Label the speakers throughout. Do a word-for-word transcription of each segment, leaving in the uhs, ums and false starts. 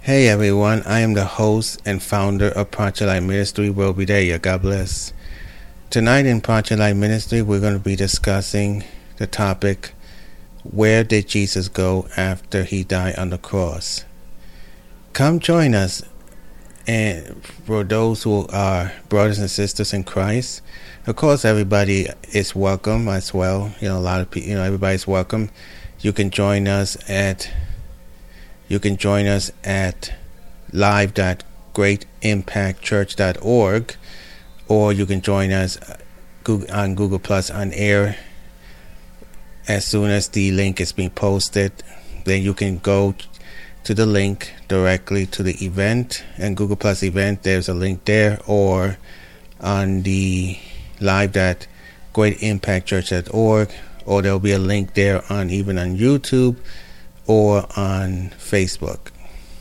Speaker 1: Hey everyone, I am the host and founder of Project Light Ministry, Will Be There. God bless. Tonight in Project Light Ministry, we're going to be discussing the topic, where did Jesus go after he died on the cross? Come join us, and for those who are brothers and sisters in Christ, of course everybody is welcome as well. You know, a lot of people, you know, everybody's welcome. You can join us at You can join us at live dot great impact church dot org, or you can join us on Google Plus on air. As soon as the link is being posted, then you can go to the link directly to the event, and Google Plus event, there's a link there, or on the live dot great impact church dot org, or there'll be a link there on even on YouTube or on Facebook.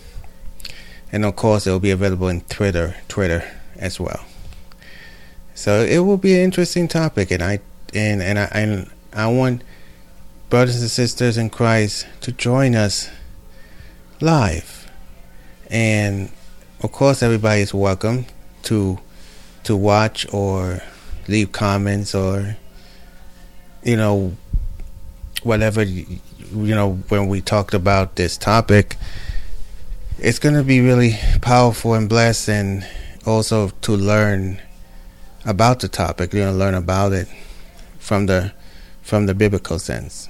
Speaker 1: And of course it will be available in Twitter Twitter as well. So it will be an interesting topic, and I and, and I and I want brothers and sisters in Christ to join us live. And of course everybody is welcome to to watch or leave comments, or you know, whatever. You know, when we talked about this topic, it's going to be really powerful and blessed, and also to learn about the topic, you know, learn about it from the from the biblical sense.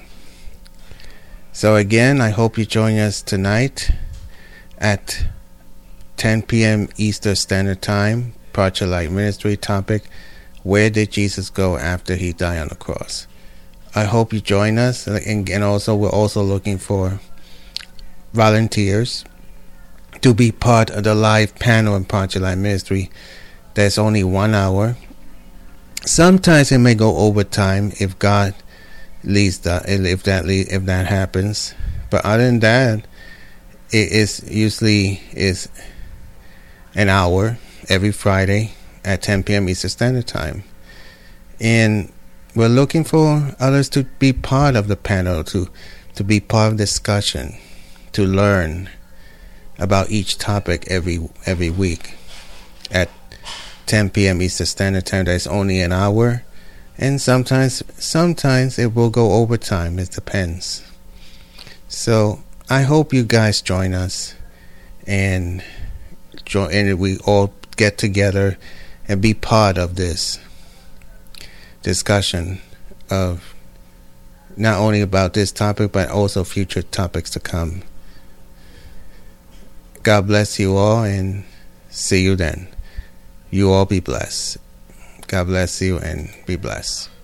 Speaker 1: So again, I hope you join us tonight at ten p.m. Eastern Standard Time. Project Light Ministry topic, where did Jesus go after he died on the cross? I hope you join us, and, and also we're also looking for volunteers to be part of the live panel in Project Light Ministry. That's only one hour. Sometimes it may go overtime if God leads that, if that if that happens. But other than that, it is usually is an hour every Friday at ten p.m. Eastern Standard Time, and we're looking for others to be part of the panel, to to be part of the discussion, to learn about each topic every every week at ten p.m. Eastern Standard Time. That's only an hour, and sometimes sometimes it will go overtime. It depends. So I hope you guys join us, and join, and we all get together and be part of this discussion of not only about this topic but also future topics to come. God bless you all, and see you then. You all be blessed. God bless you and be blessed.